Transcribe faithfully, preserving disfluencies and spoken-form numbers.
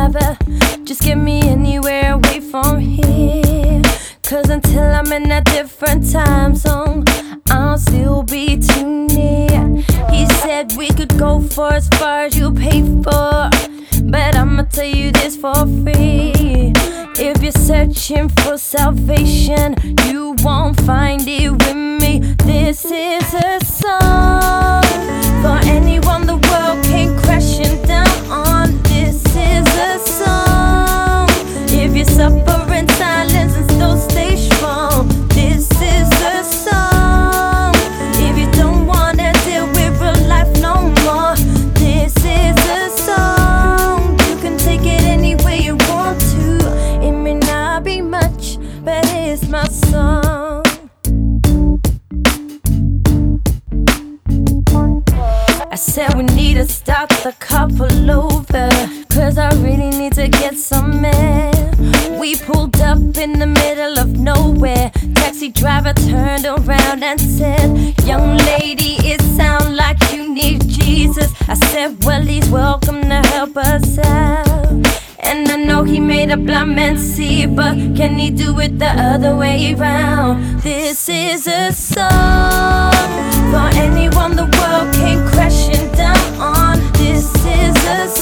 driver, just get me anywhere away from here. Cause until I'm in a different time zone, I'll still be too near. He said we could go for as far as you pay for, but I'ma tell you this for free. If you're searching for salvation, you won't find it with me. This is a song for anyone the world came crashing down on. This is a song if you suffer in silence and still stay strong. This is a song if you don't wanna deal with real life no more. This is a song, you can take it any way you want to. It may not be much, but it's my song. I said we need to stop the couple over, cause I really need to get some air. We pulled up in the middle of nowhere. Taxi driver turned around and said, young lady, it sounds like you need Jesus. I said, well, he's welcome to help us out. And I know he made a blind man see, but can he do it the other way around? This is a song for anyone the world came crashing down on. This is a